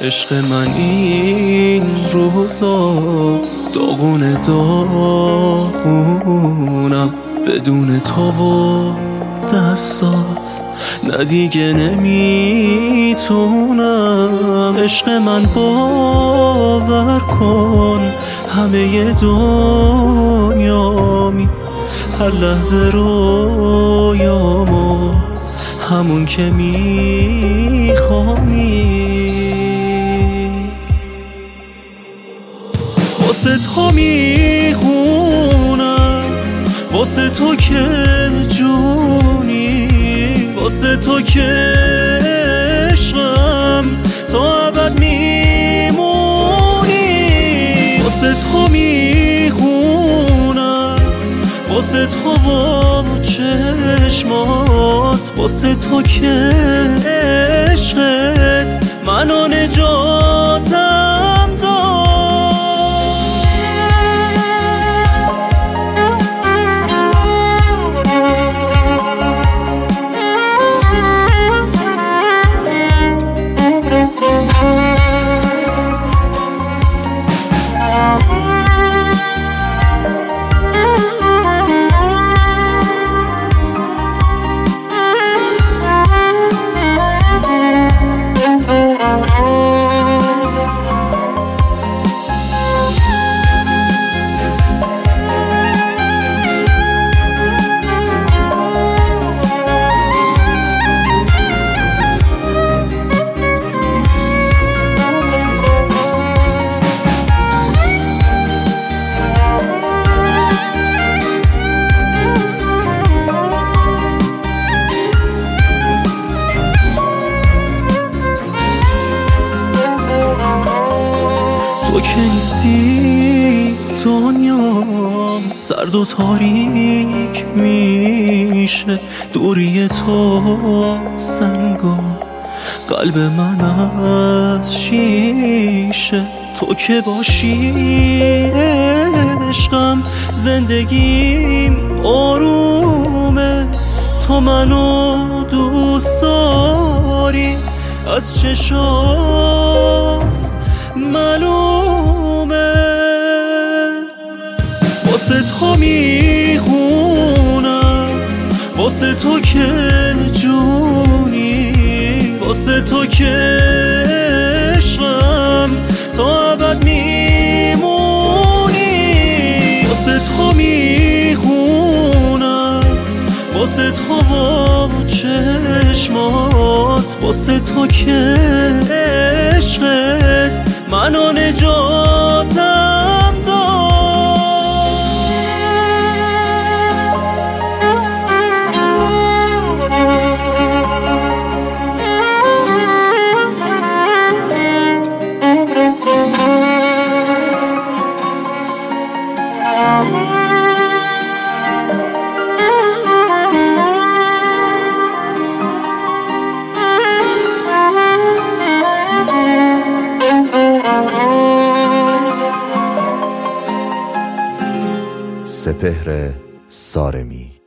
عشق من این روزا داغونه داغونم بدون تو و دستات، نه دیگه نمیتونم. عشق من باور کن همه دنیامی، هر لحظه رویامو همون که میخوامی. واسه تو میخونم، واسه تو که جونی، واسه تو که عشقم تا ابد میمونی. واسه تو میخونم، واسه تو و چشمات، واسه تو که عشقت منو نجاتم داد. تو که نیستی دنیام سرد و تاریک میشه، دوری تو سنگا قلب من از شیشه. تو که باشی عشقم زندگیم آرومه، تو منو دوست داری از چشات معلومه. واسه تو میخونم، واسه تو که جونی، واسه تو که عشقم تا ابد میمونی. واسه تو میخونم، واسه تو و چشمات، واسه تو که عشقت منو نجاتم داد. سپهر سارمی.